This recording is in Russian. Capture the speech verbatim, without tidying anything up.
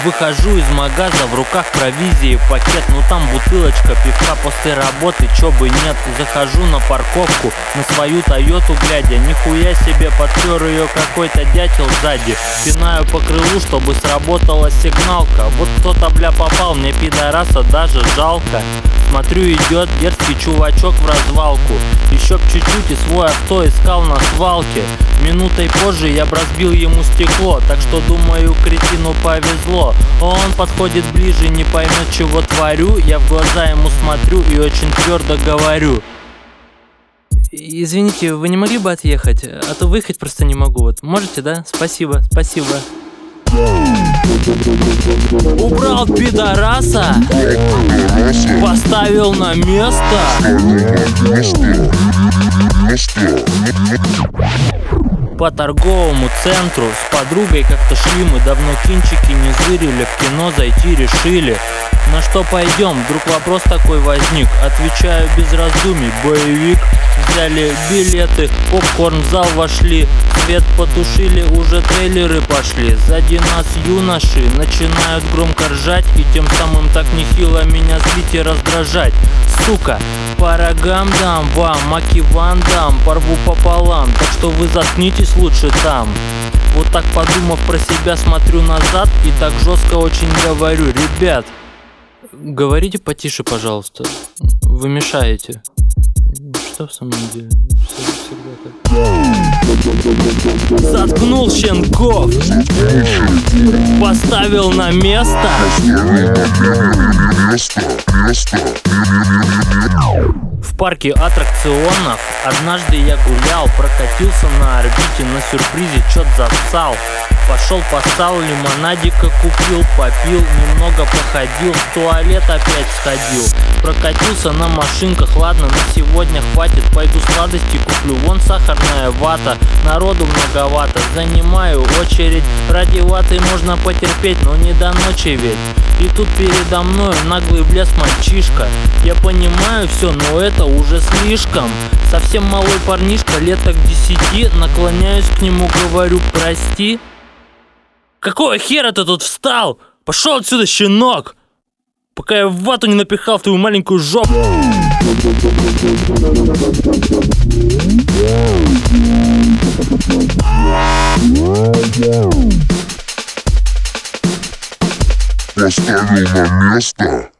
Выхожу из магаза, в руках провизии пакет. Ну там бутылочка пивка после работы, чё бы нет. Захожу на парковку, на свою Тойоту глядя. Нихуя себе, подпер ее какой-то дятел сзади. Пинаю по крылу, чтобы сработала сигналка. Вот кто-то, бля, попал, мне пидораса даже жалко. Смотрю, идет дерзкий чувачок в развалку. Еще б чуть-чуть и свой авто искал на свалке. Минутой позже я б разбил ему стекло. Так что думаю, кретину повезло. Он подходит ближе, не поймет, чего творю. Я в глаза ему смотрю и очень твердо говорю: извините, вы не могли бы отъехать? А то выехать просто не могу. Вот можете, да? Спасибо, спасибо. Убрал пидораса, поставил на место. По торговому центру с подругой как-то шли мы. Давно кинчики не зырили, в кино зайти решили. На что пойдем? Вдруг вопрос такой возник. Отвечаю без раздумий: боевик. Взяли билеты, попкорн в зал вошли. Свет потушили, уже трейлеры пошли. Сзади нас юноши начинают громко ржать. И тем самым так нехило меня злить и раздражать. Сука, по рогам дам вам, маки ван дам, порву пополам. Так что вы заткнитесь лучше там. Вот так подумав про себя, смотрю назад и так жестко очень говорю: ребят, говорите потише, пожалуйста, вы мешаете. Что в самом деле? Заткнул щенков, поставил на место. В парке аттракционов однажды я гулял, прокатился на орбите, на сюрпризе чё-то зассал. Пошел поссал, лимонадика купил, попил, немного походил, в туалет опять сходил. Прокатился на машинках, ладно, на сегодня хватит. Пойду сладости куплю, вон сахарная вата. Народу многовато, занимаю очередь. Ради ваты можно потерпеть, но не до ночи ведь. И тут передо мной наглый блеск мальчишка. Я понимаю все, но это уже слишком. Совсем малой парнишка, лет так десяти. Наклоняюсь к нему, говорю: прости. Какого хера ты тут встал? Пошел отсюда, щенок! Пока я в вату не напихал в твою маленькую жопу. Поставил на место.